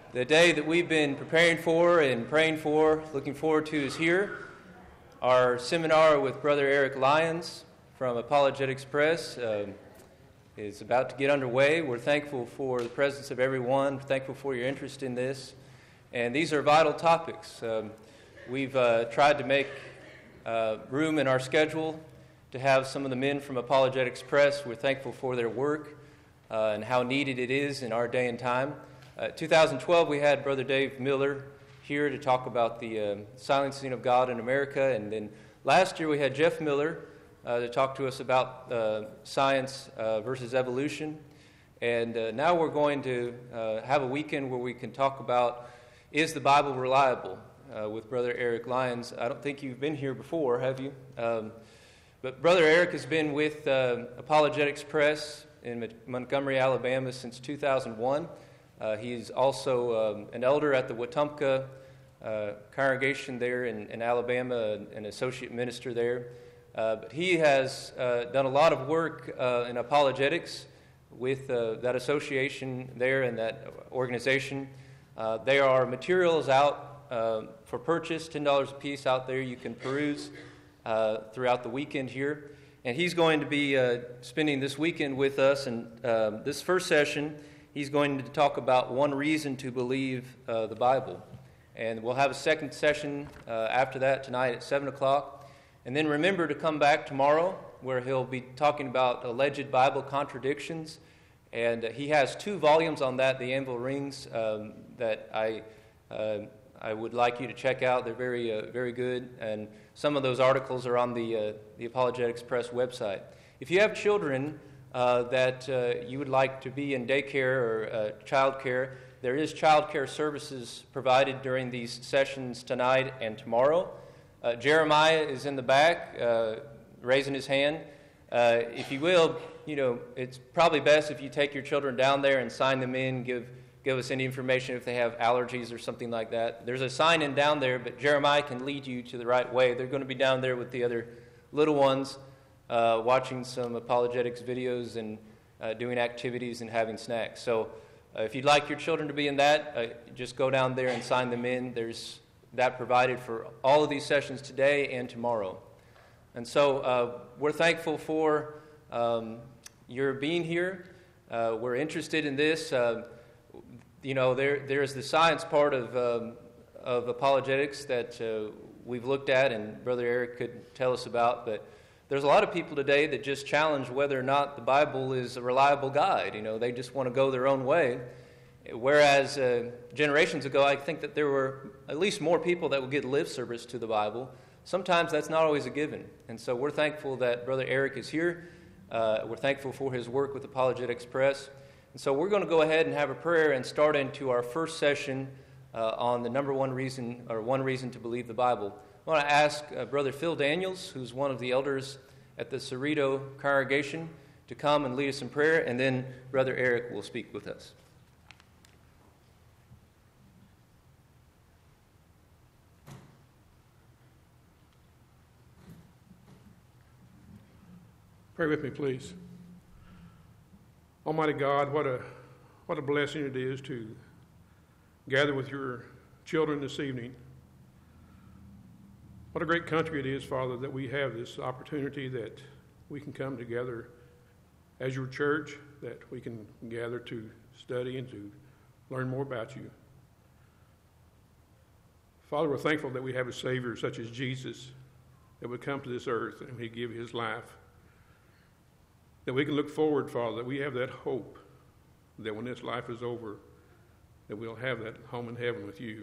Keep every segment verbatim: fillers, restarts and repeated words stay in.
The day that we've been preparing for and praying for, looking forward to, is here. Our seminar with Brother Eric Lyons from Apologetics Press uh, is about to get underway. We're thankful for the presence of everyone. We're thankful for your interest in this. And these are vital topics. Um, we've uh, tried to make uh, room in our schedule to have some of the men from Apologetics Press. We're thankful for their work uh, and how needed it is in our day and time. Uh, two thousand twelve, we had Brother Dave Miller here to talk about the uh, silencing of God in America. And then last year we had Jeff Miller uh, to talk to us about uh, science uh, versus evolution. And uh, now we're going to uh, have a weekend where we can talk about, is the Bible reliable, uh, with Brother Eric Lyons. I don't think you've been here before, have you? Um, but Brother Eric has been with uh, Apologetics Press in Montgomery, Alabama since two thousand one. Uh, he's also um, an elder at the Wetumpka uh, congregation there in, in Alabama, an associate minister there. Uh, but he has uh, done a lot of work uh, in apologetics with uh, that association there and that organization. Uh, there are materials out uh, for purchase, ten dollars a piece out there you can peruse uh, throughout the weekend here. And he's going to be uh, spending this weekend with us. And uh, this first session, he's going to talk about one reason to believe uh, the Bible. And we'll have a second session uh, after that tonight at seven o'clock. And then remember to come back tomorrow where he'll be talking about alleged Bible contradictions. And uh, he has two volumes on that, the Anvil Rings, um, that I uh, I would like you to check out. They're very, uh, very good. And some of those articles are on the, uh, the Apologetics Press website. If you have children Uh, that uh, you would like to be in daycare or uh, child care, there is child care services provided during these sessions tonight and tomorrow. Uh, Jeremiah is in the back uh, raising his hand. Uh, if you will, you know, it's probably best if you take your children down there and sign them in, give give us any information if they have allergies or something like that. There's a sign in down there, but Jeremiah can lead you to the right way. They're going to be down there with the other little ones, Uh, watching some apologetics videos and uh, doing activities and having snacks. So uh, if you'd like your children to be in that, uh, just go down there and sign them in. There's that provided for all of these sessions today and tomorrow. And so uh, we're thankful for um, your being here. Uh, we're interested in this. Uh, you know, there there's the science part of, um, of apologetics that uh, we've looked at and Brother Eric could tell us about, but there's a lot of people today that just challenge whether or not the Bible is a reliable guide. You know, they just want to go their own way. Whereas uh, generations ago, I think that there were at least more people that would get lip service to the Bible. Sometimes that's not always a given. And so we're thankful that Brother Eric is here. Uh, we're thankful for his work with Apologetics Press. And so we're going to go ahead and have a prayer and start into our first session uh, on the number one reason, or one reason to believe the Bible. I want to ask uh, Brother Phil Daniels, who's one of the elders at the Cerrito congregation, to come and lead us in prayer, and then Brother Eric will speak with us. Pray with me, please. Almighty God, what a what a blessing it is to gather with your children this evening. What a great country it is, Father, that we have this opportunity that we can come together as your church, that we can gather to study and to learn more about you. Father, we're thankful that we have a Savior such as Jesus that would come to this earth and he'd give his life. That we can look forward, Father, that we have that hope that when this life is over, that we'll have that home in heaven with you.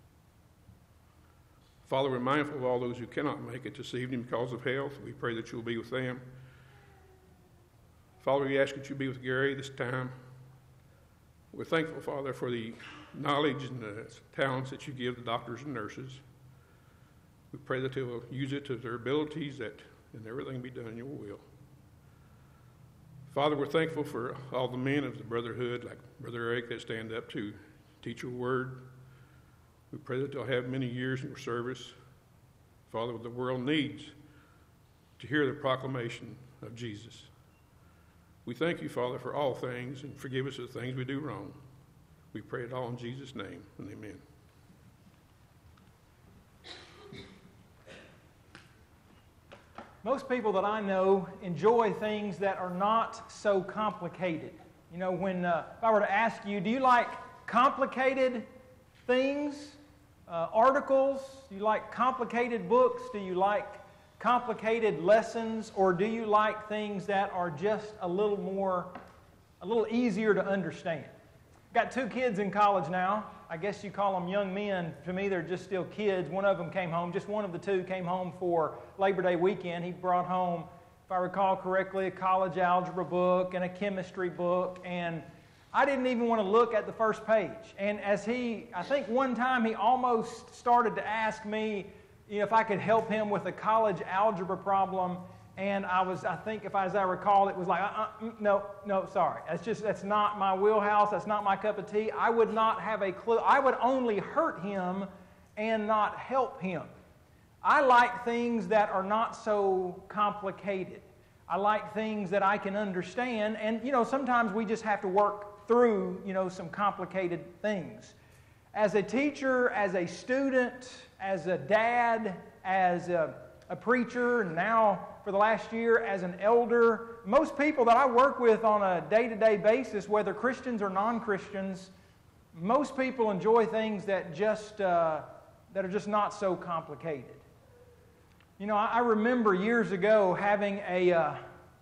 Father, we're mindful of all those who cannot make it this evening because of health. We pray that you'll be with them. Father, we ask that you be with Gary this time. We're thankful, Father, for the knowledge and the talents that you give the doctors and nurses. We pray that they will use it to their abilities, that and everything be done in your will. Father, we're thankful for all the men of the brotherhood, like Brother Eric, that stand up to teach your word. We pray that they'll have many years in your service. Father, what the world needs to hear the proclamation of Jesus. We thank you, Father, for all things, and forgive us of the things we do wrong. We pray it all in Jesus' name, and amen. Most people that I know enjoy things that are not so complicated. You know, when uh, if I were to ask you, do you like complicated things, uh, articles? Do you like complicated books? Do you like complicated lessons? Or do you like things that are just a little more, a little easier to understand? Got two kids in college now. I guess you call them young men. To me, they're just still kids. One of them came home. Just one of the two came home for Labor Day weekend. He brought home, if I recall correctly, a college algebra book and a chemistry book. And I didn't even want to look at the first page. And as he, I think one time he almost started to ask me, you know, if I could help him with a college algebra problem. And I was, I think, if I, as I recall, it was like, uh, uh, no, no, sorry. That's just, that's not my wheelhouse. That's not my cup of tea. I would not have a clue. I would only hurt him and not help him. I like things that are not so complicated. I like things that I can understand. And, you know, sometimes we just have to work through, you know, some complicated things. As a teacher, as a student, as a dad, as a, a preacher, and now for the last year as an elder, most people that I work with on a day-to-day basis, whether Christians or non-Christians, most people enjoy things that just uh, that are just not so complicated. You know, I, I remember years ago having a uh,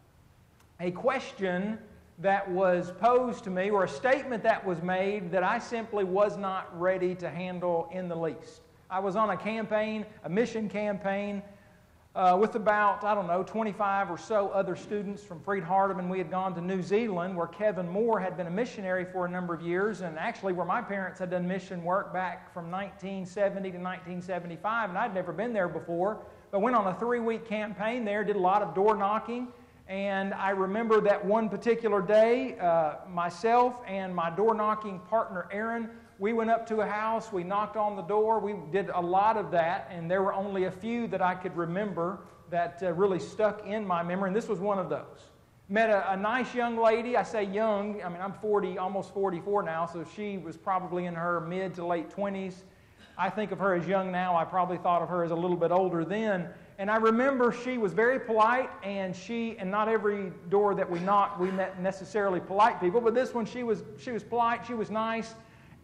a question that was posed to me, or a statement that was made that I simply was not ready to handle in the least. I was on a campaign, a mission campaign, Uh, with about, I don't know, twenty-five or so other students from Freed-Hardeman. We had gone to New Zealand, where Kevin Moore had been a missionary for a number of years, and actually where my parents had done mission work back from nineteen seventy to nineteen seventy-five, and I'd never been there before, but went on a three-week campaign there, did a lot of door knocking, and I remember that one particular day, uh, myself and my door knocking partner, Aaron, we went up to a house, we knocked on the door, we did a lot of that, and there were only a few that I could remember that uh, really stuck in my memory, and this was one of those. Met a, a nice young lady. I say young, I mean, I'm forty, almost forty-four now, so she was probably in her mid to late twenties. I think of her as young now. I probably thought of her as a little bit older then. And I remember she was very polite, and she, and not every door that we knocked, we met necessarily polite people, but this one, she was, she was polite, she was nice.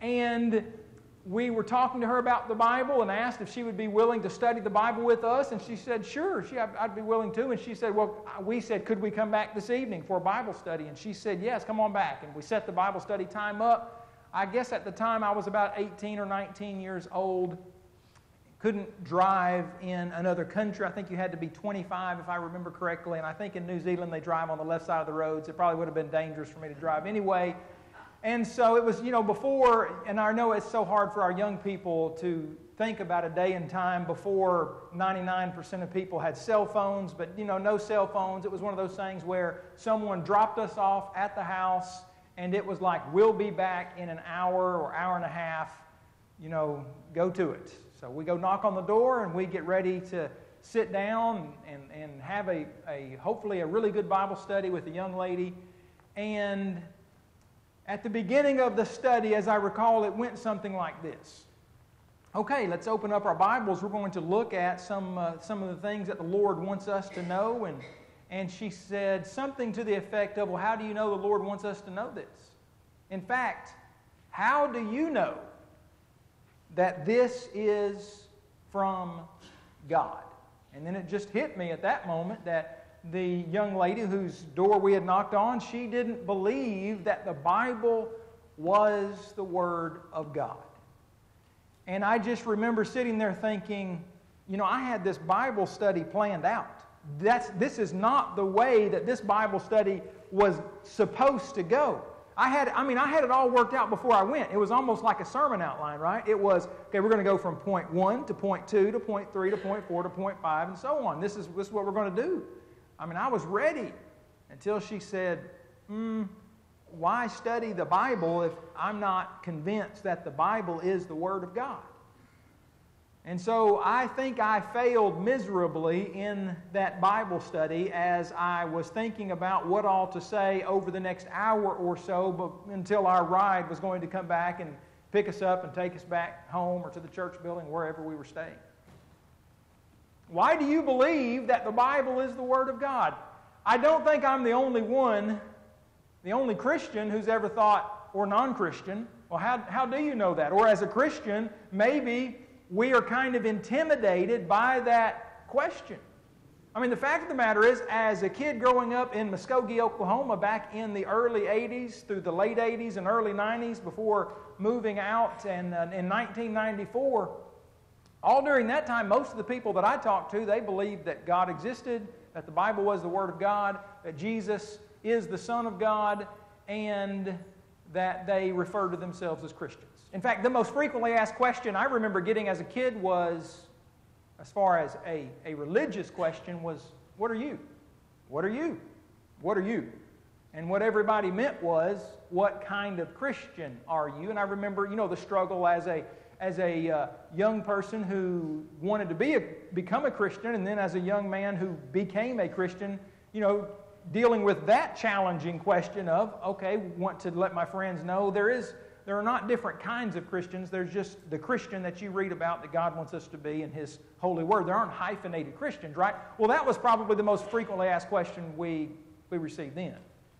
And we were talking to her about the Bible and asked if she would be willing to study the Bible with us. And she said, sure, she, I'd be willing to. And she said, well, we said, could we come back this evening for a Bible study? And she said, yes, come on back. And we set the Bible study time up. I guess at the time I was about eighteen or nineteen years old. Couldn't drive in another country. I think you had to be twenty-five if I remember correctly. And I think in New Zealand they drive on the left side of the roads. It probably would have been dangerous for me to drive anyway. And so it was, you know, before, and I know it's so hard for our young people to think about a day and time before ninety-nine percent of people had cell phones, but, you know, no cell phones. It was one of those things where someone dropped us off at the house, and it was like, we'll be back in an hour or hour and a half, you know, go to it. So we go knock on the door, and we get ready to sit down and, and have a, a, hopefully a really good Bible study with a young lady. And at the beginning of the study, as I recall, it went something like this. Okay, let's open up our Bibles. We're going to look at some uh, some of the things that the Lord wants us to know. And, and she said something to the effect of, well, how do you know the Lord wants us to know this? In fact, how do you know that this is from God? And then it just hit me at that moment that the young lady whose door we had knocked on, she didn't believe that the Bible was the Word of God. And I just remember sitting there thinking, you know, I had this Bible study planned out. That's, this is not the way that this Bible study was supposed to go. I had, I mean, I had it all worked out before I went. It was almost like a sermon outline, right? It was, okay, we're going to go from point one to point two to point three to point four to point five and so on. This is, this is what we're going to do. I mean, I was ready until she said, hmm, why study the Bible if I'm not convinced that the Bible is the Word of God? And so I think I failed miserably in that Bible study as I was thinking about what all to say over the next hour or so, but until our ride was going to come back and pick us up and take us back home or to the church building, wherever we were staying. Why do you believe that the Bible is the Word of God? I don't think I'm the only one, the only Christian who's ever thought, or non-Christian, well, how, how do you know that? Or as a Christian, maybe we are kind of intimidated by that question. I mean, the fact of the matter is, as a kid growing up in Muskogee, Oklahoma, back in the early eighties through the late eighties and early nineties before moving out and, uh, in nineteen ninety-four, all during that time, most of the people that I talked to, they believed that God existed, that the Bible was the Word of God, that Jesus is the Son of God, and that they refer to themselves as Christians. In fact, the most frequently asked question I remember getting as a kid was, as far as a, a religious question, was, what are you? What are you? What are you? And what everybody meant was, what kind of Christian are you? And I remember, you know, the struggle as a as a uh, young person who wanted to be a, become a Christian, and then as a young man who became a Christian, you know, dealing with that challenging question of, okay, want to let my friends know there is there are not different kinds of Christians. There's just the Christian that you read about that God wants us to be in His holy word. There aren't hyphenated Christians, right? Well, that was probably the most frequently asked question we, we received then.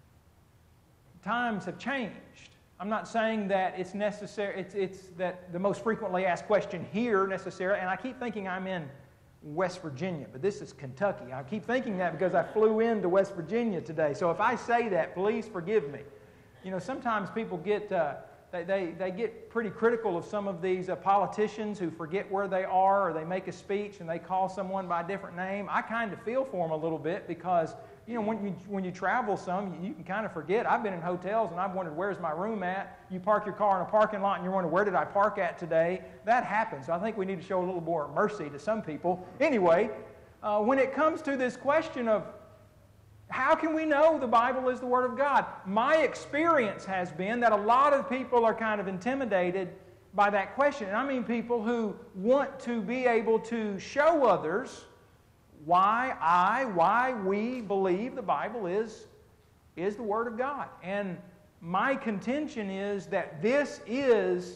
Times have changed. I'm not saying that it's necessary, it's, it's that the most frequently asked question here necessarily, and I keep thinking I'm in West Virginia, but this is Kentucky. I keep thinking that because I flew into West Virginia today. So if I say that, please forgive me. You know, sometimes people get... Uh, They, they, they get pretty critical of some of these uh, politicians who forget where they are, or they make a speech and they call someone by a different name. I kind of feel for them a little bit because, you know, when you, when you travel some, you, you can kind of forget. I've been in hotels and I've wondered, where's my room at? You park your car in a parking lot and you're wondering, where did I park at today? That happens. So I think we need to show a little more mercy to some people. Anyway, uh, when it comes to this question of, how can we know the Bible is the Word of God? My experience has been that a lot of people are kind of intimidated by that question. And I mean people who want to be able to show others why I, why we believe the Bible is, is the Word of God. And my contention is that this is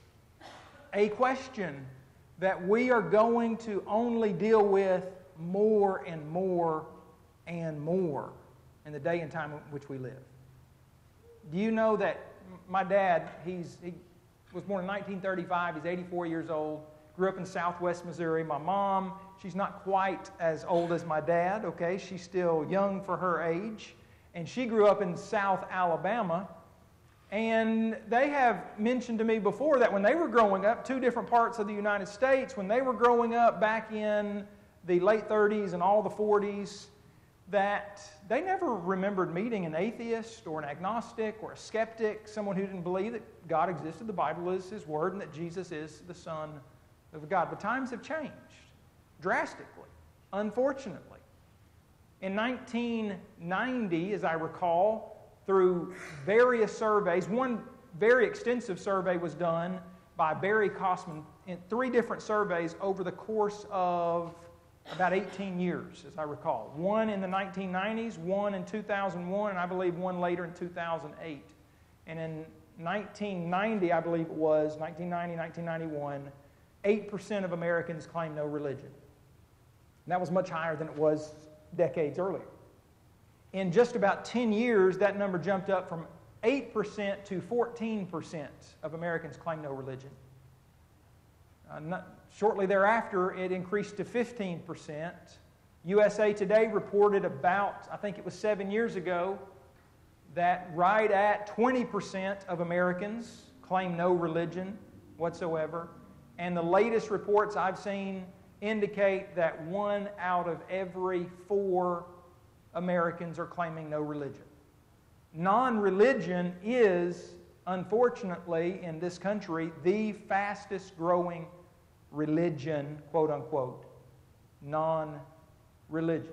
a question that we are going to only deal with more and more and more in the day and time in which we live. Do you know that my dad, he's, he was born in nineteen thirty-five, he's eighty-four years old, grew up in southwest Missouri. My mom, she's not quite as old as my dad, okay? She's still young for her age. And she grew up in South Alabama. And they have mentioned to me before that when they were growing up, two different parts of the United States, when they were growing up back in the late thirties and all the forties, that they never remembered meeting an atheist or an agnostic or a skeptic, someone who didn't believe that God existed, the Bible is His Word, and that Jesus is the Son of God. But times have changed drastically, unfortunately. In nineteen ninety, as I recall, through various surveys, one very extensive survey was done by Barry Kosman in three different surveys over the course of about eighteen years, as I recall. One in the nineteen nineties, one in two thousand one, and I believe one later in two thousand eight. And in nineteen ninety, I believe it was, nineteen ninety, nineteen ninety-one, eight percent of Americans claim no religion. And that was much higher than it was decades earlier. In just about ten years, that number jumped up from eight percent to fourteen percent of Americans claim no religion. Uh, not, shortly thereafter, it increased to fifteen percent. U S A Today reported about, I think it was seven years ago, that right at twenty percent of Americans claim no religion whatsoever. And the latest reports I've seen indicate that one out of every four Americans are claiming no religion. Non-religion is, unfortunately, in this country, the fastest growing religion, quote unquote, non-religion.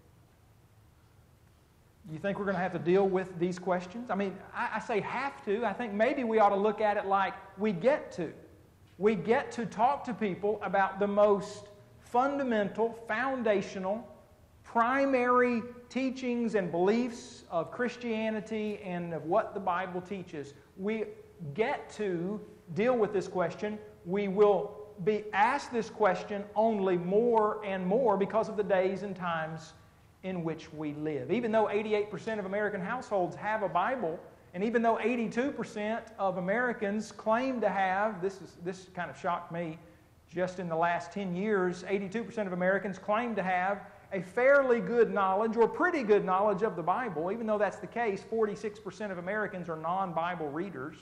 You think we're going to have to deal with these questions? I mean, I, I say have to. I think maybe we ought to look at it like we get to. We get to talk to people about the most fundamental, foundational, primary teachings and beliefs of Christianity and of what the Bible teaches. We get to deal with this question. We will be asked this question only more and more because of the days and times in which we live. Even though eighty-eight percent of American households have a Bible, and even though eighty-two percent of Americans claim to have, this is this kind of shocked me, just in the last ten years, eighty-two percent of Americans claim to have a fairly good knowledge or pretty good knowledge of the Bible. Even though that's the case, forty-six percent of Americans are non-Bible readers.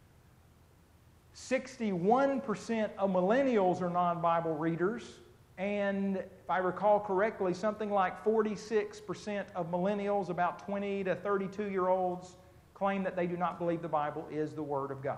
sixty-one percent of millennials are non-Bible readers. And if I recall correctly, something like forty-six percent of millennials, about twenty to thirty-two-year-olds, claim that they do not believe the Bible is the Word of God.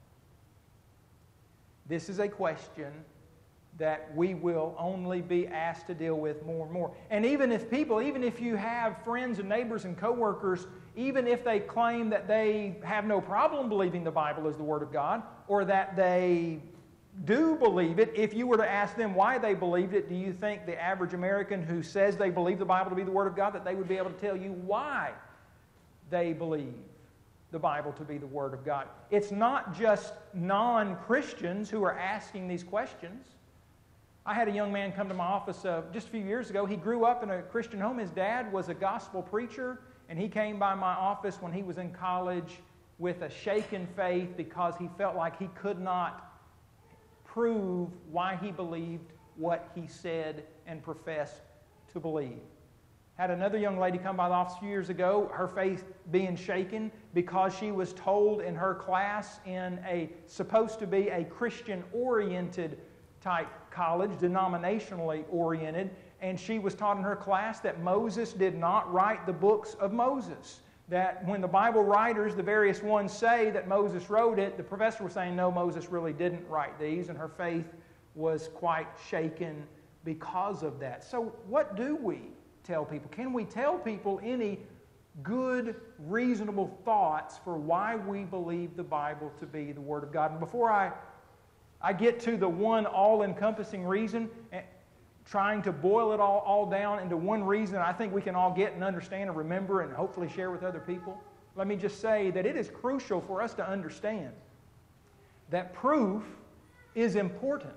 This is a question that we will only be asked to deal with more and more. And even if people, even if you have friends and neighbors and coworkers, even if they claim that they have no problem believing the Bible is the Word of God, or that they do believe it, if you were to ask them why they believed it, do you think the average American who says they believe the Bible to be the Word of God, that they would be able to tell you why they believe the Bible to be the Word of God? It's not just non-Christians who are asking these questions. I had a young man come to my office uh, just a few years ago. He grew up in a Christian home. His dad was a gospel preacher, and he came by my office when he was in college with a shaken faith because he felt like he could not prove why he believed what he said and professed to believe. Had another young lady come by the office a few years ago, her faith being shaken because she was told in her class in a supposed to be a Christian-oriented type college, denominationally oriented, and she was taught in her class that Moses did not write the books of Moses. That when the Bible writers, the various ones, say that Moses wrote it, the professor was saying, no, Moses really didn't write these, and her faith was quite shaken because of that. So what do we tell people? Can we tell people any good, reasonable thoughts for why we believe the Bible to be the Word of God? And before I, I get to the one all-encompassing reason, trying to boil it all, all down into one reason I think we can all get and understand and remember and hopefully share with other people, let me just say that it is crucial for us to understand that proof is important.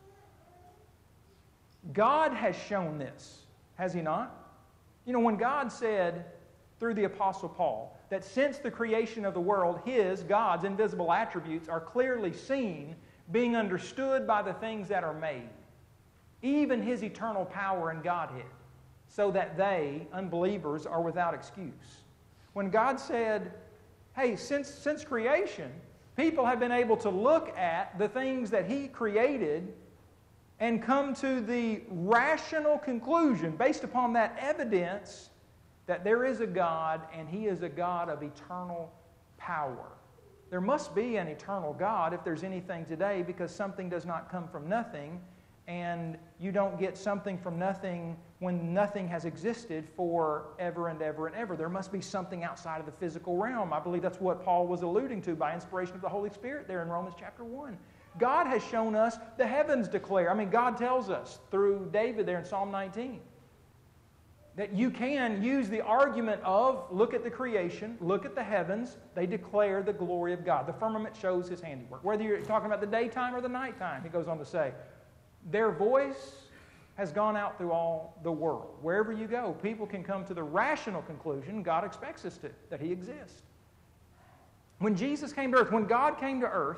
God has shown this, has He not? You know, when God said through the Apostle Paul that since the creation of the world, His, God's invisible attributes are clearly seen, being understood by the things that are made, even His eternal power and Godhead, so that they, unbelievers, are without excuse. When God said, hey, since, since creation, people have been able to look at the things that He created and come to the rational conclusion, based upon that evidence, that there is a God and He is a God of eternal power. There must be an eternal God if there's anything today, because something does not come from nothing, and you don't get something from nothing when nothing has existed for ever and ever and ever. There must be something outside of the physical realm. I believe that's what Paul was alluding to by inspiration of the Holy Spirit there in Romans chapter one. God has shown us the heavens declare. I mean, God tells us through David there in Psalm nineteen that you can use the argument of, look at the creation, look at the heavens, they declare the glory of God. The firmament shows His handiwork. Whether you're talking about the daytime or the nighttime, he goes on to say, their voice has gone out through all the world. Wherever you go, people can come to the rational conclusion God expects us to, that He exists. When Jesus came to earth, when God came to earth,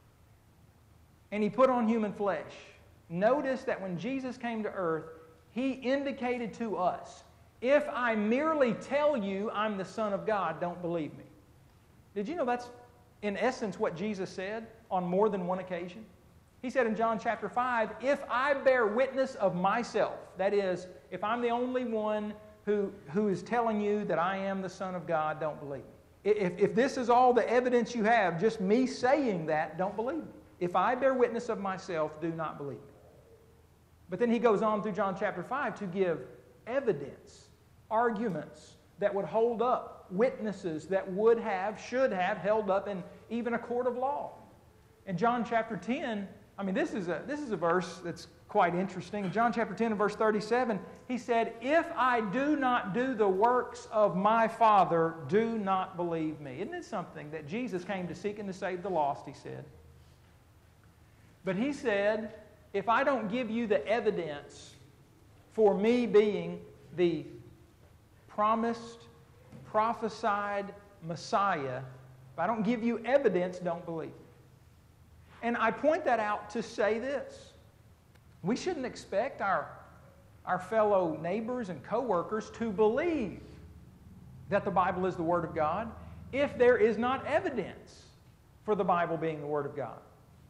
and He put on human flesh, notice that when Jesus came to earth, He indicated to us, if I merely tell you I'm the Son of God, don't believe me. Did you know that's in essence what Jesus said on more than one occasion? He said in John chapter five, if I bear witness of myself, that is, if I'm the only one who, who is telling you that I am the Son of God, don't believe me. If, if this is all the evidence you have, just me saying that, don't believe me. If I bear witness of myself, do not believe me. But then he goes on through John chapter five to give evidence, arguments that would hold up, witnesses that would have, should have held up in even a court of law. In John chapter ten, I mean, this is a, this is a verse that's quite interesting. In John chapter ten and verse thirty-seven, he said, "If I do not do the works of my Father, do not believe me." Isn't it something that Jesus came to seek and to save the lost, he said. But he said, if I don't give you the evidence for me being the promised, prophesied Messiah, if I don't give you evidence, don't believe. And I point that out to say this. We shouldn't expect our, our fellow neighbors and co-workers to believe that the Bible is the Word of God if there is not evidence for the Bible being the Word of God.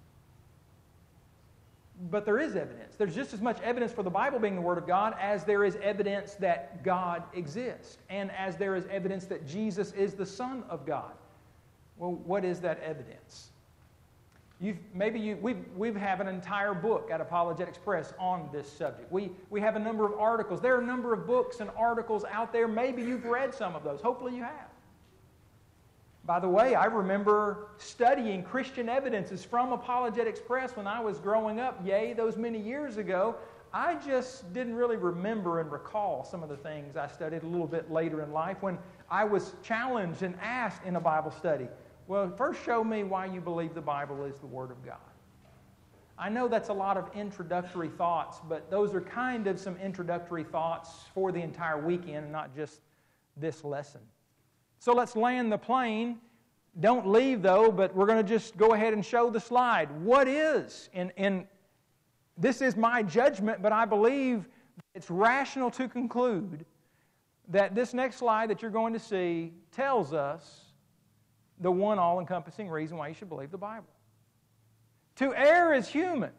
But there is evidence. There's just as much evidence for the Bible being the Word of God as there is evidence that God exists, and as there is evidence that Jesus is the Son of God. Well, what is that evidence? You've, maybe you, we've, we have an entire book at Apologetics Press on this subject. We, we have a number of articles. There are a number of books and articles out there. Maybe you've read some of those. Hopefully you have. By the way, I remember studying Christian evidences from Apologetics Press when I was growing up, yay, those many years ago. I just didn't really remember and recall some of the things I studied a little bit later in life when I was challenged and asked in a Bible study, well, first show me why you believe the Bible is the Word of God. I know that's a lot of introductory thoughts, but those are kind of some introductory thoughts for the entire weekend and not just this lesson. So let's land the plane. Don't leave, though, but we're going to just go ahead and show the slide. What is, in, in this is my judgment, but I believe it's rational to conclude that this next slide that you're going to see tells us the one all-encompassing reason why you should believe the Bible. To err is human,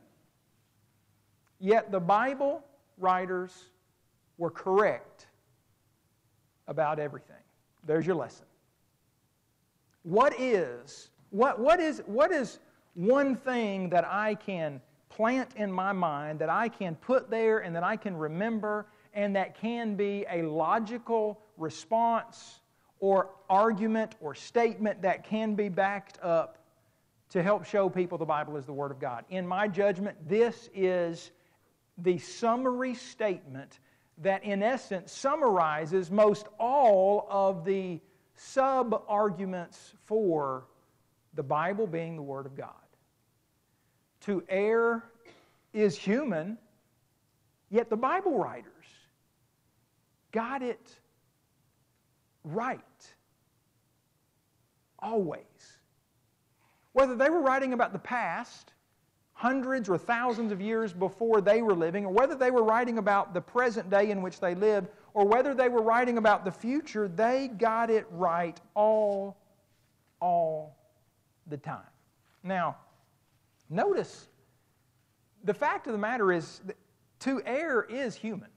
yet the Bible writers were correct about everything. There's your lesson. What is, what, what is, what is one thing that I can plant in my mind, that I can put there and that I can remember, and that can be a logical response or argument or statement that can be backed up to help show people the Bible is the Word of God? In my judgment, this is the summary statement that in essence summarizes most all of the sub-arguments for the Bible being the Word of God. To err is human, yet the Bible writers got it right. Always. Whether they were writing about the past, hundreds or thousands of years before they were living, or whether they were writing about the present day in which they lived, or whether they were writing about the future, they got it right all, all the time. Now, notice, the fact of the matter is, that to err is human.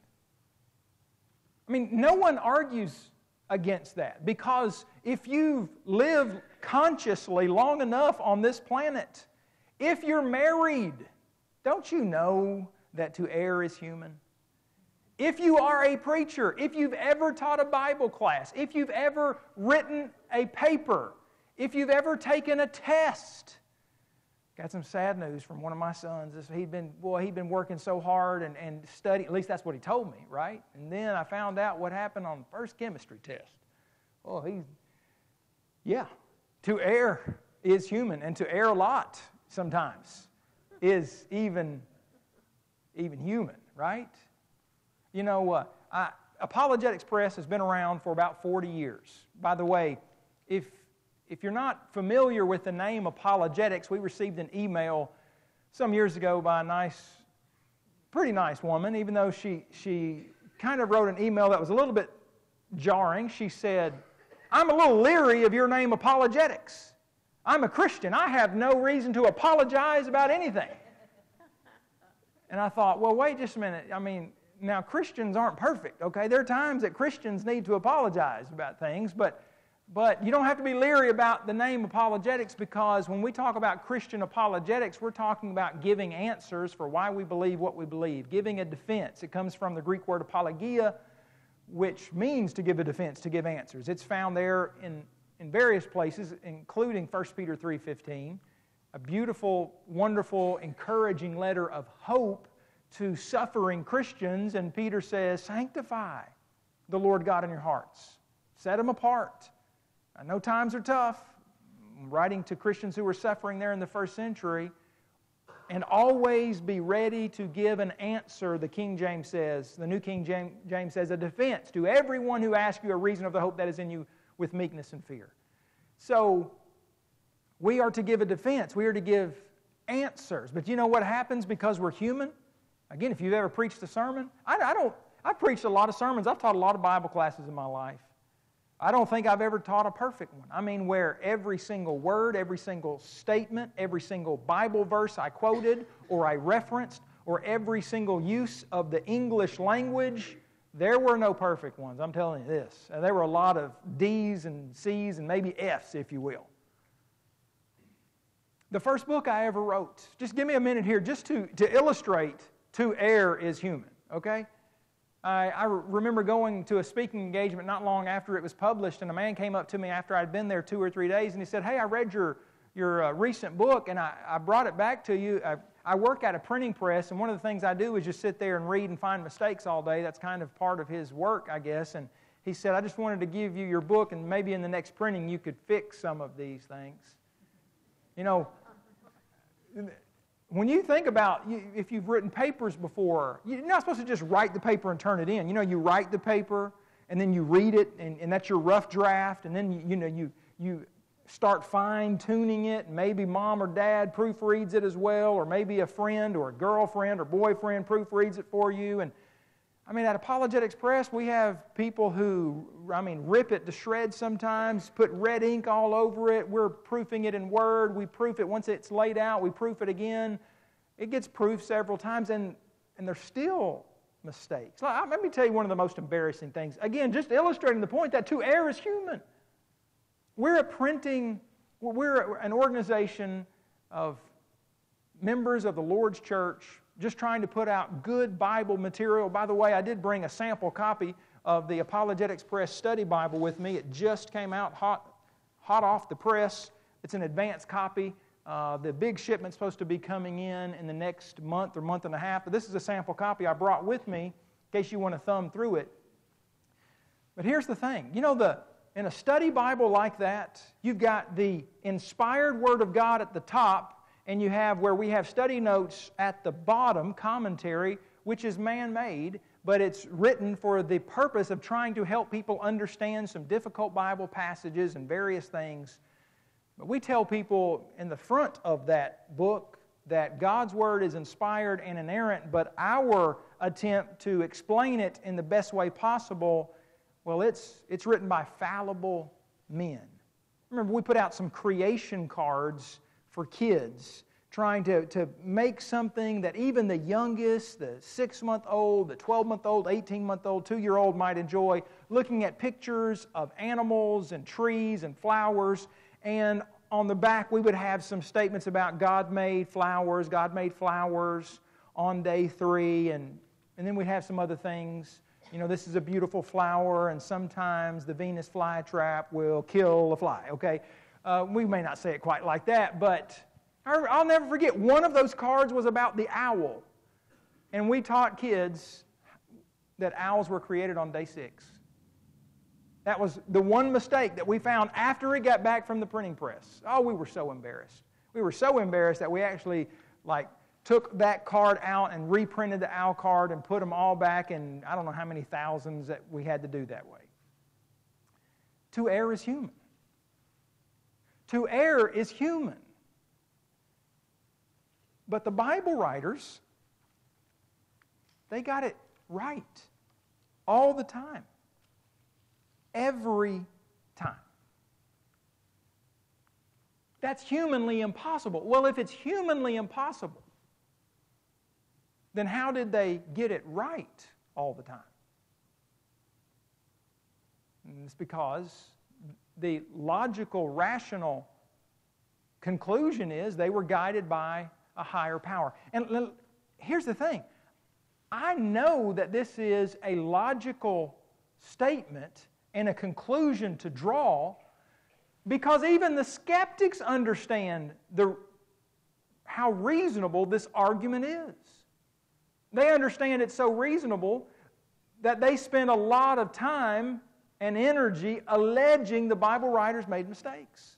I mean, no one argues against that, because if you've lived consciously long enough on this planet, if you're married, don't you know that to err is human? If you are a preacher, if you've ever taught a Bible class, if you've ever written a paper, if you've ever taken a test. Got some sad news from one of my sons. He'd been, boy, he'd been working so hard and, and studying, at least that's what he told me, right? And then I found out what happened on the first chemistry test. Oh, he, yeah, to err is human, and to err a lot sometimes is even, even human, right? You know, uh, I, Apologetics Press has been around for about forty years. By the way, if if you're not familiar with the name Apologetics, we received an email some years ago by a nice, pretty nice woman, even though she she kind of wrote an email that was a little bit jarring. She said, "I'm a little leery of your name Apologetics. I'm a Christian. I have no reason to apologize about anything." And I thought, well, wait just a minute. I mean, now Christians aren't perfect, okay? There are times that Christians need to apologize about things, but, but you don't have to be leery about the name apologetics, because when we talk about Christian apologetics, we're talking about giving answers for why we believe what we believe, giving a defense. It comes from the Greek word apologia, which means to give a defense, to give answers. It's found there in, in various places, including First Peter three fifteen. a beautiful, wonderful, encouraging letter of hope to suffering Christians, and Peter says, sanctify the Lord God in your hearts. Set them apart. I know times are tough. I'm writing to Christians who were suffering there in the first century. And always be ready to give an answer, the King James says. The New King James says, a defense to everyone who asks you a reason of the hope that is in you with meekness and fear. So, we are to give a defense. We are to give answers. But you know what happens because we're human? Again, if you've ever preached a sermon, I, I don't, I've preached a lot of sermons. I've taught a lot of Bible classes in my life. I don't think I've ever taught a perfect one. I mean, where every single word, every single statement, every single Bible verse I quoted or I referenced, or every single use of the English language, there were no perfect ones. I'm telling you this. And there were a lot of D's and C's and maybe F's, if you will. The first book I ever wrote, just give me a minute here just to, to illustrate to err is human, okay? I, I remember going to a speaking engagement not long after it was published, and a man came up to me after I'd been there two or three days, and he said, hey, I read your, your uh, recent book, and I, I brought it back to you. I, I work at a printing press, and one of the things I do is just sit there and read and find mistakes all day. That's kind of part of his work, I guess. And he said, I just wanted to give you your book, and maybe in the next printing you could fix some of these things. You know, when you think about, if you've written papers before, you're not supposed to just write the paper and turn it in. You know, you write the paper, and then you read it, and, and that's your rough draft, and then, you, you know, you, you start fine-tuning it, and maybe mom or dad proofreads it as well, or maybe a friend or a girlfriend or boyfriend proofreads it for you. And I mean, at Apologetics Press, we have people who, I mean, rip it to shreds sometimes, put red ink all over it. We're proofing it in Word. We proof it once it's laid out. We proof it again. It gets proofed several times, and, and there's still mistakes. Let me tell you one of the most embarrassing things. Again, just illustrating the point that to err is human. We're a printing, we're an organization of members of the Lord's church just trying to put out good Bible material. By the way, I did bring a sample copy of the Apologetics Press Study Bible with me. It just came out hot, hot off the press. It's an advanced copy. Uh, the big shipment's supposed to be coming in in the next month or month and a half. But this is a sample copy I brought with me in case you want to thumb through it. But here's the thing. You know, the in a study Bible like that, you've got the inspired Word of God at the top, and you have where we have study notes at the bottom, commentary, which is man-made, but it's written for the purpose of trying to help people understand some difficult Bible passages and various things. But we tell people in the front of that book that God's Word is inspired and inerrant, but our attempt to explain it in the best way possible, well, it's, it's written by fallible men. Remember, we put out some creation cards for kids, trying to, to make something that even the youngest, the six-month-old, the twelve-month-old, eighteen-month-old, two-year-old might enjoy, looking at pictures of animals and trees and flowers. And on the back, we would have some statements about God made flowers, God made flowers on day three, and, and then we'd have some other things. You know, this is a beautiful flower, and sometimes the Venus flytrap will kill a fly, okay? Uh, we may not say it quite like that, but I'll never forget, one of those cards was about the owl. And we taught kids that owls were created on day six. That was the one mistake that we found after it got back from the printing press. Oh, we were so embarrassed. We were so embarrassed that we actually, like, took that card out and reprinted the owl card and put them all back, and I don't know how many thousands that we had to do that way. To err is human. To err is human. But the Bible writers, they got it right all the time. Every time. That's humanly impossible. Well, if it's humanly impossible, then how did they get it right all the time? And it's because the logical, rational conclusion is they were guided by a higher power. And here's the thing. I know that this is a logical statement and a conclusion to draw because even the skeptics understand the how reasonable this argument is. They understand it's so reasonable that they spend a lot of time and energy alleging the Bible writers made mistakes.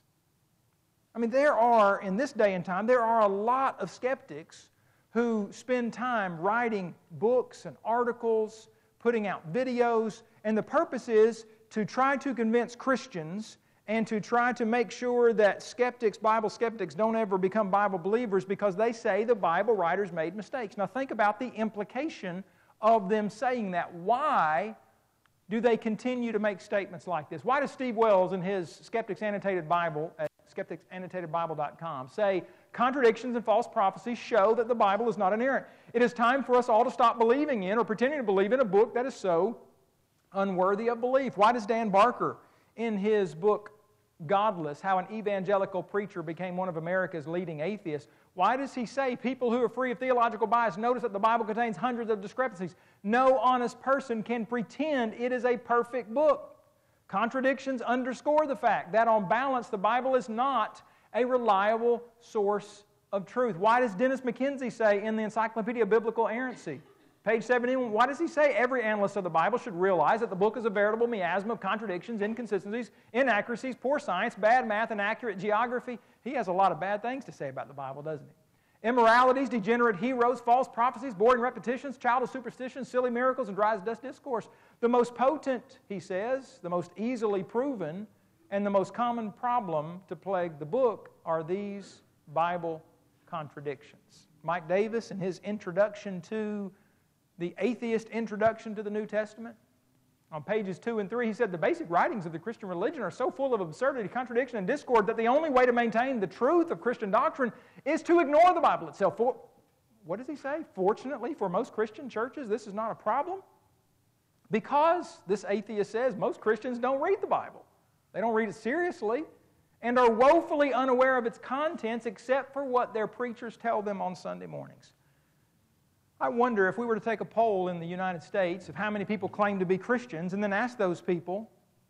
I mean, there are, in this day and time, there are a lot of skeptics who spend time writing books and articles, putting out videos, and the purpose is to try to convince Christians and to try to make sure that skeptics, Bible skeptics, don't ever become Bible believers because they say the Bible writers made mistakes. Now think about the implication of them saying that. Why do they continue to make statements like this? Why does Steve Wells in his Skeptics Annotated Bible at skeptics annotated bible dot com say, contradictions and false prophecies show that the Bible is not inerrant? It is time for us all to stop believing in or pretending to believe in a book that is so unworthy of belief. Why does Dan Barker in his book Godless, How an Evangelical Preacher Became One of America's Leading Atheists, why does he say people who are free of theological bias notice that the Bible contains hundreds of discrepancies? No honest person can pretend it is a perfect book. Contradictions underscore the fact that on balance the Bible is not a reliable source of truth. Why does Dennis McKenzie say in the Encyclopedia of Biblical Errancy, page seventy-one, why does he say every analyst of the Bible should realize that the book is a veritable miasma of contradictions, inconsistencies, inaccuracies, poor science, bad math, inaccurate geography? He has a lot of bad things to say about the Bible, doesn't he? Immoralities, degenerate heroes, false prophecies, boring repetitions, childish superstitions, silly miracles, and dry as dust discourse. The most potent, he says, the most easily proven, and the most common problem to plague the book are these Bible contradictions. Mike Davis, in his introduction to the Atheist Introduction to the New Testament, on pages two and three, he said, the basic writings of the Christian religion are so full of absurdity, contradiction, and discord that the only way to maintain the truth of Christian doctrine is to ignore the Bible itself. For, what does he say? Fortunately, for most Christian churches, this is not a problem because, this atheist says, most Christians don't read the Bible. They don't read it seriously and are woefully unaware of its contents except for what their preachers tell them on Sunday mornings. I wonder if we were to take a poll in the United States of how many people claim to be Christians and then ask those people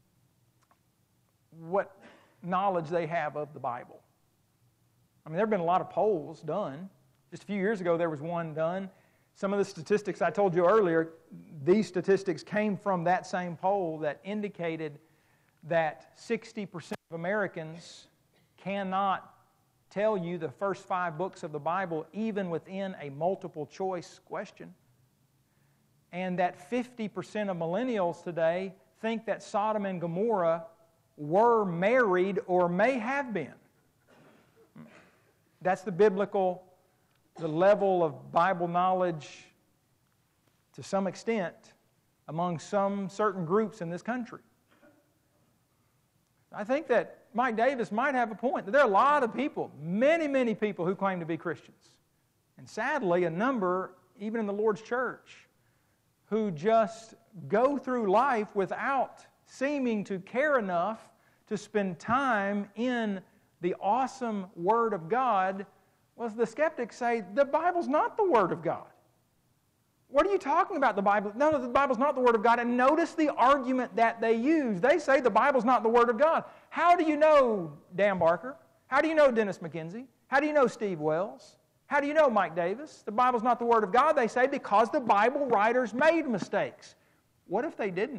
what knowledge they have of the Bible. I mean, there have been a lot of polls done. Just a few years ago, there was one done. Some of the statistics I told you earlier, these statistics came from that same poll that indicated that sixty percent of Americans cannot tell you the first five books of the Bible even within a multiple choice question. And that fifty percent of millennials today think that Sodom and Gomorrah were married or may have been. That's the biblical, the level of Bible knowledge to some extent among some certain groups in this country. I think that Mike Davis might have a point. There are a lot of people, many, many people who claim to be Christians. And sadly, a number, even in the Lord's church, who just go through life without seeming to care enough to spend time in the awesome Word of God. Well, the skeptics say, the Bible's not the Word of God. What are you talking about, the Bible? No, no, the Bible's not the Word of God. And notice the argument that they use. They say the Bible's not the Word of God. How do you know Dan Barker? How do you know Dennis McKenzie? How do you know Steve Wells? How do you know Mike Davis? The Bible's not the Word of God, they say, because the Bible writers made mistakes. What if they didn't?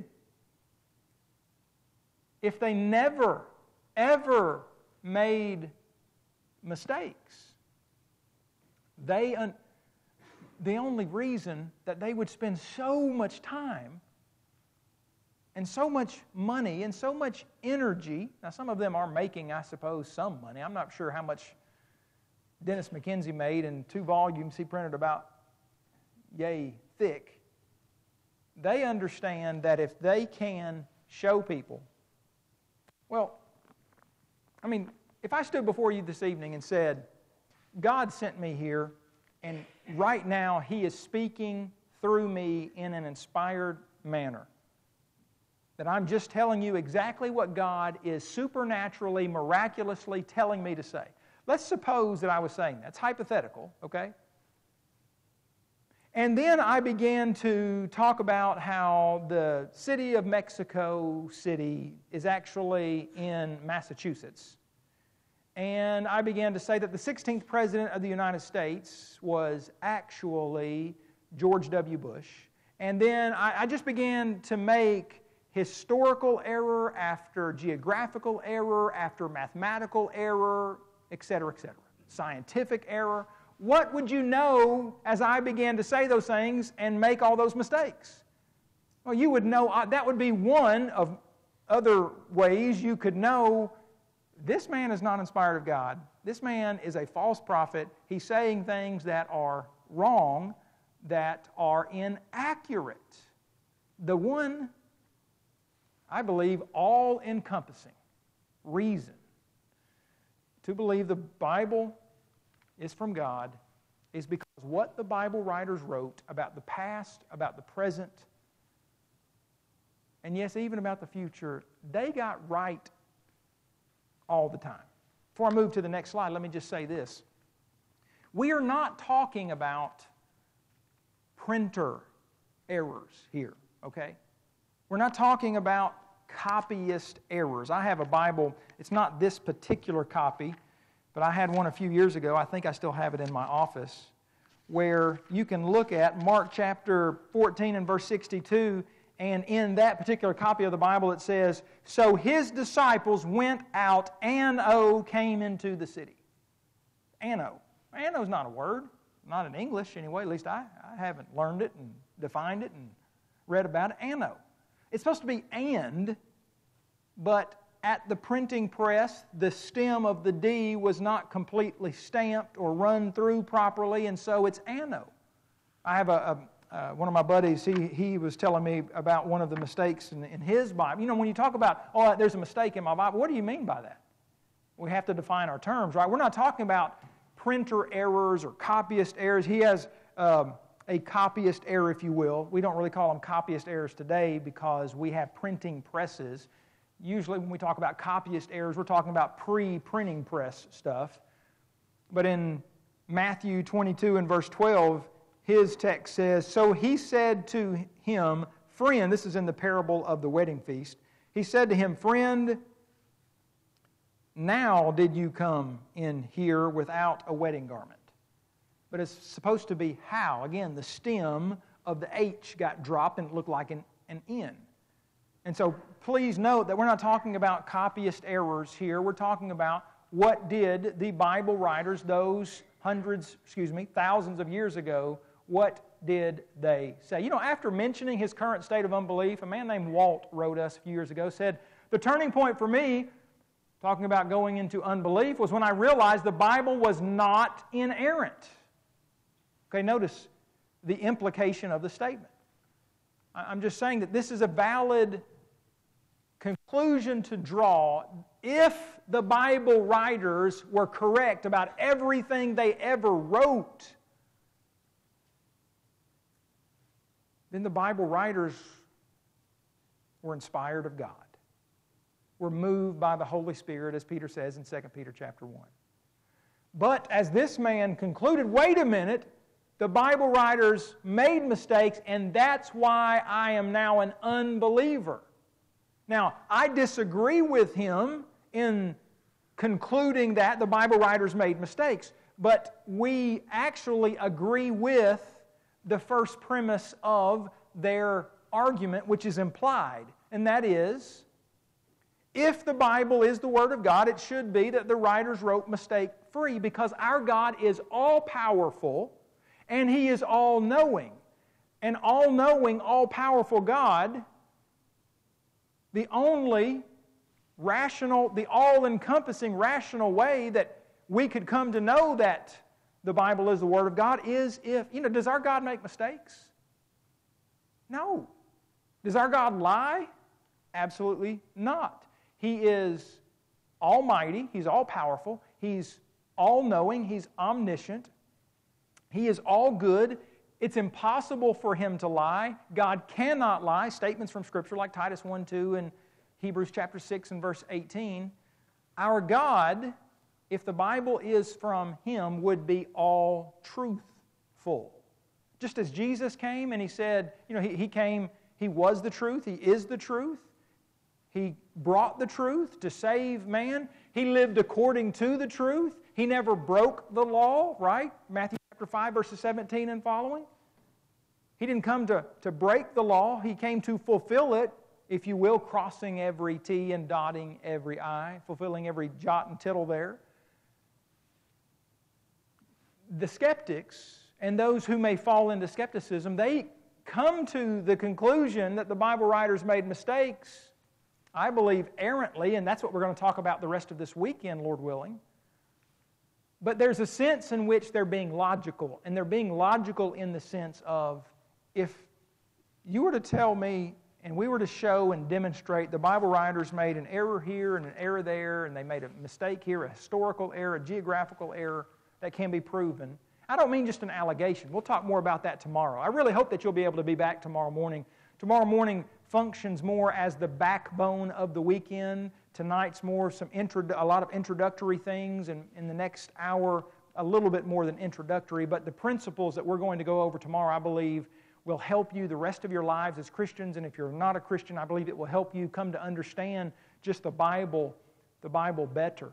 If they never, ever made mistakes, they... Un- The only reason that they would spend so much time and so much money and so much energy, now some of them are making, I suppose, some money. I'm not sure how much Dennis McKenzie made in two volumes he printed about yay thick. They understand that if they can show people, well, I mean, if I stood before you this evening and said, God sent me here, and right now, He is speaking through me in an inspired manner. That I'm just telling you exactly what God is supernaturally, miraculously telling me to say. Let's suppose that I was saying that. It's hypothetical, okay? And then I began to talk about how the city of Mexico City is actually in Massachusetts. and I began to say that the sixteenth President of the United States was actually George W. Bush. And then I, I just began to make historical error after geographical error after mathematical error, et cetera, et cetera. Scientific error. What would you know as I began to say those things and make all those mistakes? Well, you would know, uh, that would be one of other ways you could know this man is not inspired of God. This man is a false prophet. He's saying things that are wrong, that are inaccurate. The one, I believe, all-encompassing reason to believe the Bible is from God is because what the Bible writers wrote about the past, about the present, and yes, even about the future, they got right all the time. Before I move to the next slide, let me just say this. We are not talking about printer errors here, okay? We're not talking about copyist errors. I have a Bible, it's not this particular copy, but I had one a few years ago, I think I still have it in my office, where you can look at Mark chapter fourteen and verse sixty-two, and in that particular copy of the Bible it says, "So his disciples went out, anno came into the city." Anno. Anno is not a word, not in English anyway, at least I, I haven't learned it and defined it and read about it. Anno. It's supposed to be and, but at the printing press, the stem of the D was not completely stamped or run through properly, and so it's anno. I have a, a uh, one of my buddies, he, he was telling me about one of the mistakes in, in his Bible. You know, when you talk about, oh, there's a mistake in my Bible, what do you mean by that? We have to define our terms, right? We're not talking about printer errors or copyist errors. He has um, a copyist error, if you will. We don't really call them copyist errors today because we have printing presses. Usually when we talk about copyist errors, we're talking about pre-printing press stuff. But in Matthew twenty-two and verse twelve, his text says, "So he said to him, friend," this is in the parable of the wedding feast, he said to him, "Friend, now did you come in here without a wedding garment." But it's supposed to be how. Again, the stem of the H got dropped and it looked like an, an N. And so please note that we're not talking about copyist errors here. We're talking about what did the Bible writers, those hundreds, excuse me, thousands of years ago, what did they say? You know, after mentioning his current state of unbelief, a man named Walt wrote us a few years ago, said, "The turning point for me," talking about going into unbelief, "was when I realized the Bible was not inerrant." Okay, notice the implication of the statement. I'm just saying that this is a valid conclusion to draw. If the Bible writers were correct about everything they ever wrote, then the Bible writers were inspired of God, were moved by the Holy Spirit, as Peter says in Second Peter chapter one. But as this man concluded, wait a minute, the Bible writers made mistakes, and that's why I am now an unbeliever. Now, I disagree with him in concluding that the Bible writers made mistakes, but we actually agree with the first premise of their argument, which is implied, and that is, if the Bible is the Word of God, it should be that the writers wrote mistake-free, because our God is all-powerful and He is all-knowing. And all-knowing, all-powerful God, the only rational, the all-encompassing rational way that we could come to know that the Bible is the Word of God is if, you know, does our God make mistakes? No. Does our God lie? Absolutely not. He is almighty, He's all-powerful, He's all-knowing, He's omniscient, He is all good. It's impossible for Him to lie. God cannot lie. Statements from Scripture like Titus one two and Hebrews chapter six and verse eighteen. Our God, if the Bible is from Him, would be all truthful. Just as Jesus came and He said, you know, He, he came, He was the truth, He is the truth. He brought the truth to save man. He lived according to the truth. He never broke the law, right? Matthew chapter five, verses seventeen and following. He didn't come to, to break the law. He came to fulfill it, if you will, crossing every T and dotting every I, fulfilling every jot and tittle there. The skeptics and those who may fall into skepticism, they come to the conclusion that the Bible writers made mistakes, I believe, errantly, and that's what we're going to talk about the rest of this weekend, Lord willing. But there's a sense in which they're being logical, and they're being logical in the sense of, if you were to tell me and we were to show and demonstrate the Bible writers made an error here and an error there, and they made a mistake here, a historical error, a geographical error that can be proven. I don't mean just an allegation. We'll talk more about that tomorrow. I really hope that you'll be able to be back tomorrow morning. Tomorrow morning functions more as the backbone of the weekend. Tonight's more some intro, a lot of introductory things, and in the next hour, a little bit more than introductory. But the principles that we're going to go over tomorrow, I believe, will help you the rest of your lives as Christians. And if you're not a Christian, I believe it will help you come to understand just the Bible, the Bible better.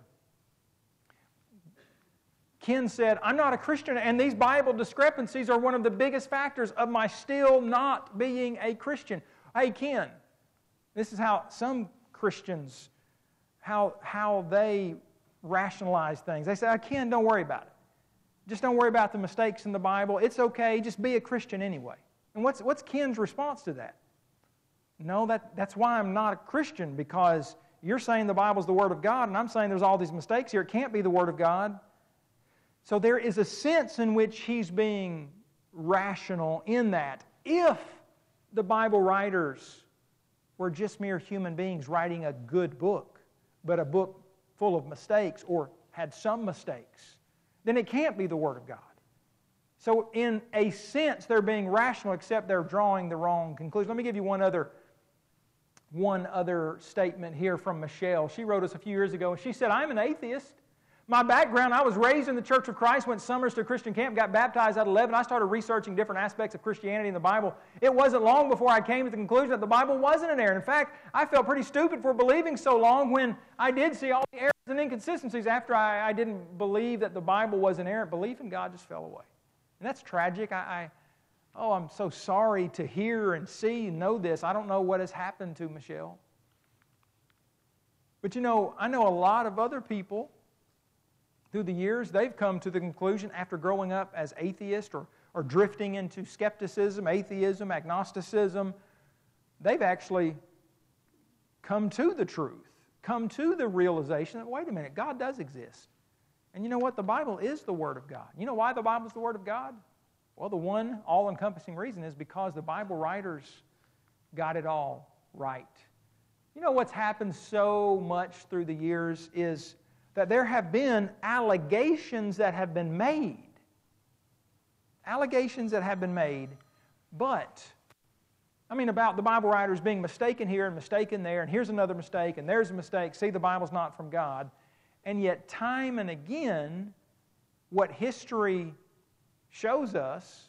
Ken said, I'm not a Christian, and these Bible discrepancies are one of the biggest factors of my still not being a Christian. Hey, Ken, this is how some Christians, how, how they rationalize things. They say, Ken, don't worry about it. Just don't worry about the mistakes in the Bible. It's okay. Just be a Christian anyway. And what's, what's Ken's response to that? No, that, that's why I'm not a Christian, because you're saying the Bible's the Word of God, and I'm saying there's all these mistakes here. It can't be the Word of God. So there is a sense in which he's being rational in that. If the Bible writers were just mere human beings writing a good book, but a book full of mistakes or had some mistakes, then it can't be the Word of God. So in a sense, they're being rational, except they're drawing the wrong conclusion. Let me give you one other, one other statement here from Michelle. She wrote us a few years ago, and she said, I'm an atheist. My background, I was raised in the Church of Christ, went summers to a Christian camp, got baptized at eleven. I started researching different aspects of Christianity in the Bible. It wasn't long before I came to the conclusion that the Bible wasn't an error. In fact, I felt pretty stupid for believing so long when I did see all the errors and inconsistencies after I, I didn't believe that the Bible was an error. Belief in God just fell away. And that's tragic. I, I oh, I'm so sorry to hear and see and know this. I don't know what has happened to Michelle. But you know, I know a lot of other people through the years, they've come to the conclusion after growing up as atheists or, or drifting into skepticism, atheism, agnosticism, they've actually come to the truth, come to the realization that, wait a minute, God does exist. And you know what? The Bible is the Word of God. You know why the Bible is the Word of God? Well, the one all-encompassing reason is because the Bible writers got it all right. You know what's happened so much through the years is that there have been allegations that have been made. Allegations that have been made, but, I mean, about the Bible writers being mistaken here and mistaken there, and here's another mistake, and there's a mistake. See, the Bible's not from God. And yet, time and again, what history shows us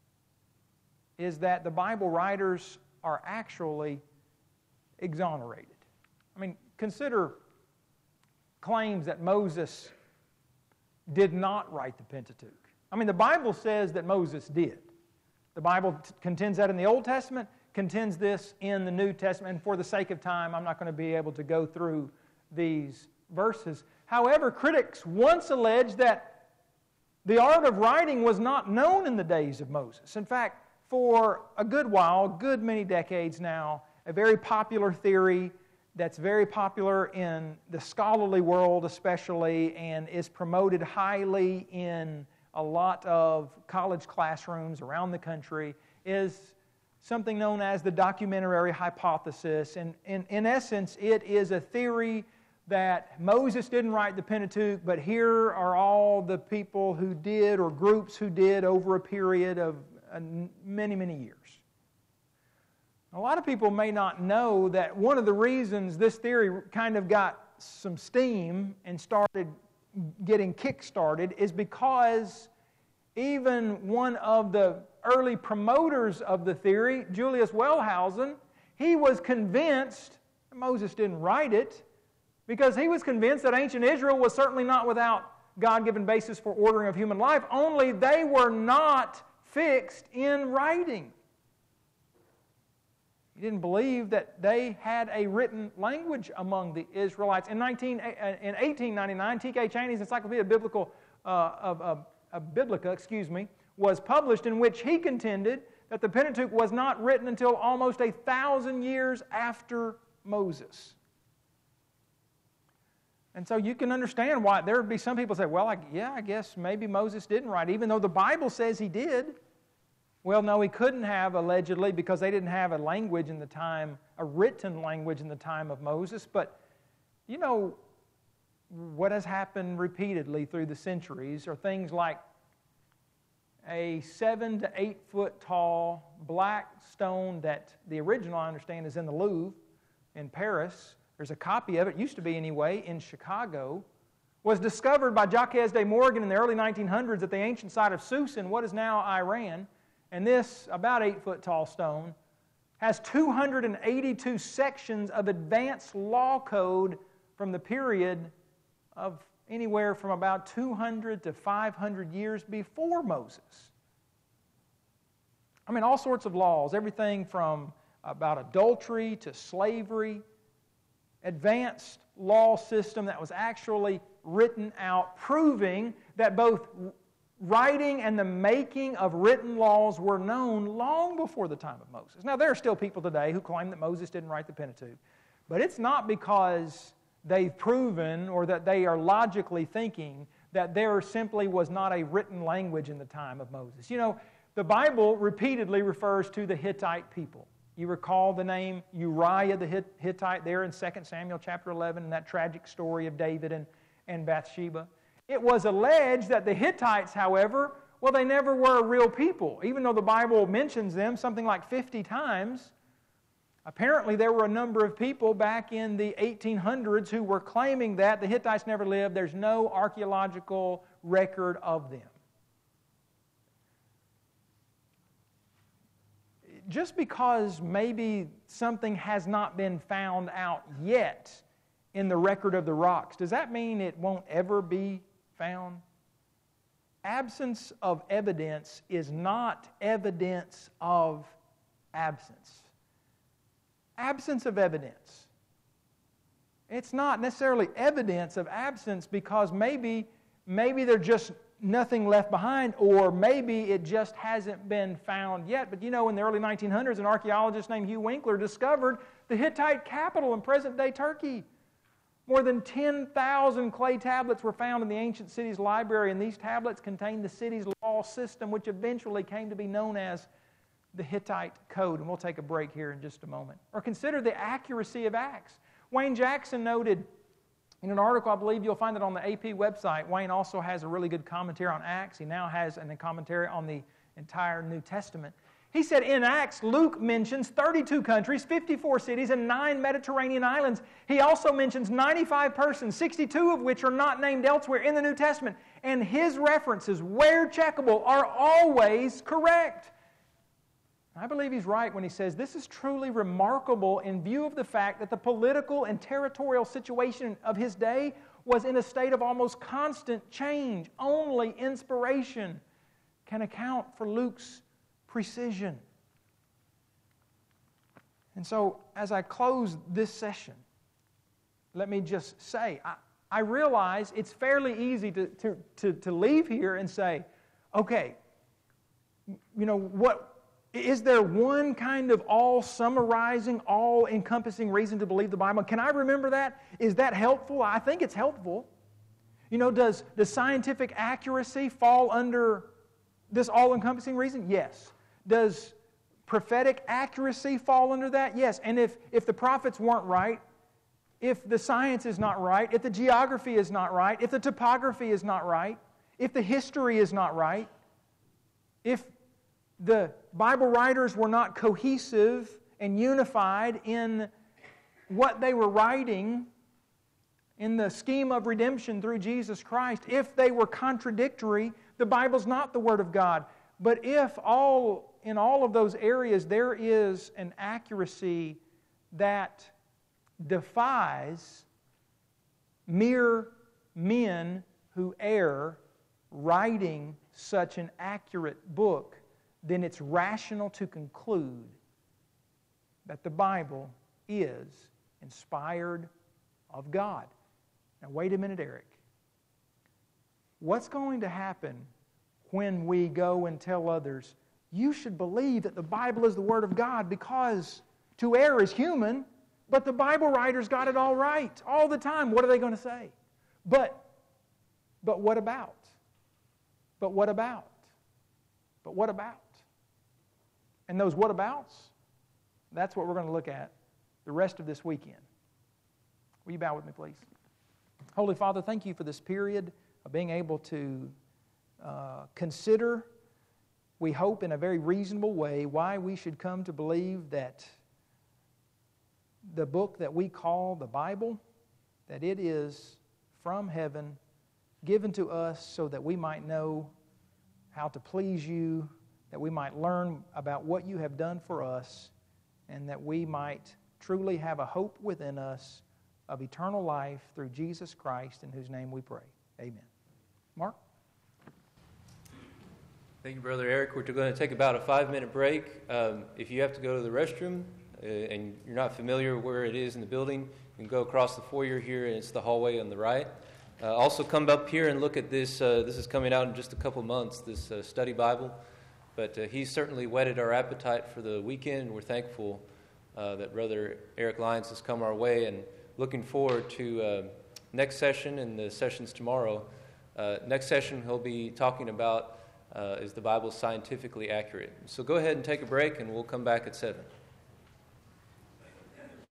is that the Bible writers are actually exonerated. I mean, consider claims that Moses did not write the Pentateuch. I mean, the Bible says that Moses did. The Bible t- contends that in the Old Testament, contends this in the New Testament, and for the sake of time, I'm not going to be able to go through these verses. However, critics once alleged that the art of writing was not known in the days of Moses. In fact, for a good while, a good many decades now, a very popular theory that's very popular in the scholarly world especially, and is promoted highly in a lot of college classrooms around the country, is something known as the documentary hypothesis. And in, in essence, it is a theory that Moses didn't write the Pentateuch, but here are all the people who did, or groups who did, over a period of uh, many, many years. A lot of people may not know that one of the reasons this theory kind of got some steam and started getting kick-started is because even one of the early promoters of the theory, Julius Wellhausen, he was convinced Moses didn't write it because he was convinced that ancient Israel was certainly not without God-given basis for ordering of human life, only they were not fixed in writing. He didn't believe that they had a written language among the Israelites. In, nineteen, in eighteen ninety-nine, T K Chaney's Encyclopedia Biblical, uh, of, of, of Biblica excuse me, was published, in which he contended that the Pentateuch was not written until almost a thousand years after Moses. And so you can understand why there would be some people say, well, I, yeah, I guess maybe Moses didn't write, even though the Bible says he did. Well, no, he couldn't have, allegedly, because they didn't have a language in the time, a written language in the time of Moses. But, you know, what has happened repeatedly through the centuries are things like a seven to eight foot tall black stone that the original, I understand, is in the Louvre in Paris. There's a copy of it, used to be anyway, in Chicago, was discovered by Jacques de Morgan in the early nineteen hundreds at the ancient site of Sousse in what is now Iran. And this about eight foot tall stone has two hundred eighty-two sections of advanced law code from the period of anywhere from about two hundred to five hundred years before Moses. I mean, all sorts of laws, everything from about adultery to slavery, advanced law system that was actually written out, proving that both writing and the making of written laws were known long before the time of Moses. Now, there are still people today who claim that Moses didn't write the Pentateuch, but it's not because they've proven or that they are logically thinking that there simply was not a written language in the time of Moses. You know, the Bible repeatedly refers to the Hittite people. You recall the name Uriah the Hittite there in Second Samuel chapter eleven, and that tragic story of David and, and Bathsheba. It was alleged that the Hittites, however, well, they never were a real people. Even though the Bible mentions them something like fifty times, apparently there were a number of people back in the eighteen hundreds who were claiming that the Hittites never lived. There's no archaeological record of them. Just because maybe something has not been found out yet in the record of the rocks, does that mean it won't ever be found? Absence of evidence is not evidence of absence. Absence of evidence. It's not necessarily evidence of absence because maybe, maybe there's just nothing left behind, or maybe it just hasn't been found yet. But you know, in the early nineteen hundreds, an archaeologist named Hugh Winkler discovered the Hittite capital in present-day Turkey. More than ten thousand clay tablets were found in the ancient city's library, and these tablets contained the city's law system, which eventually came to be known as the Hittite Code. And we'll take a break here in just a moment. Or consider the accuracy of Acts. Wayne Jackson noted in an article, I believe you'll find it on the A P website. Wayne also has a really good commentary on Acts. He now has a commentary on the entire New Testament. He said in Acts, Luke mentions thirty-two countries, fifty-four cities, and nine Mediterranean islands. He also mentions ninety-five persons, sixty-two of which are not named elsewhere in the New Testament. And his references, where checkable, are always correct. I believe he's right when he says this is truly remarkable in view of the fact that the political and territorial situation of his day was in a state of almost constant change. Only inspiration can account for Luke's precision. And so, as I close this session, let me just say, I, I realize it's fairly easy to, to, to, to leave here and say, okay, you know, what is there one kind of all-summarizing, all-encompassing reason to believe the Bible? Can I remember that? Is that helpful? I think it's helpful. You know, does, does scientific accuracy fall under this all-encompassing reason? Yes. Does prophetic accuracy fall under that? Yes. And if, if the prophets weren't right, if the science is not right, if the geography is not right, if the topography is not right, if the history is not right, if the Bible writers were not cohesive and unified in what they were writing in the scheme of redemption through Jesus Christ, if they were contradictory, the Bible's not the Word of God. But if all in all of those areas there is an accuracy that defies mere men who err writing such an accurate book, then it's rational to conclude that the Bible is inspired of God. Now, wait a minute, Eric. What's going to happen when we go and tell others, you should believe that the Bible is the Word of God, because to err is human, but the Bible writers got it all right all the time? What are they going to say? But, but what about? But what about? But what about? And those what abouts, that's what we're going to look at the rest of this weekend. Will you bow with me, please? Holy Father, thank you for this period of being able to uh, consider, we hope in a very reasonable way, why we should come to believe that the book that we call the Bible, that it is from heaven, given to us so that we might know how to please you, that we might learn about what you have done for us, and that we might truly have a hope within us of eternal life through Jesus Christ, in whose name we pray. Amen. Mark? Thank you, Brother Eric. We're going to take about a five-minute break. Um, if you have to go to the restroom uh, and you're not familiar where it is in the building, you can go across the foyer here, and it's the hallway on the right. Uh, also, come up here and look at this. Uh, this is coming out in just a couple months, this uh, study Bible. But uh, he's certainly whetted our appetite for the weekend, and we're thankful uh, that Brother Eric Lyons has come our way, and looking forward to uh, next session and the sessions tomorrow. Uh, next session he'll be talking about uh, is the Bible scientifically accurate. So go ahead and take a break, and we'll come back at seven.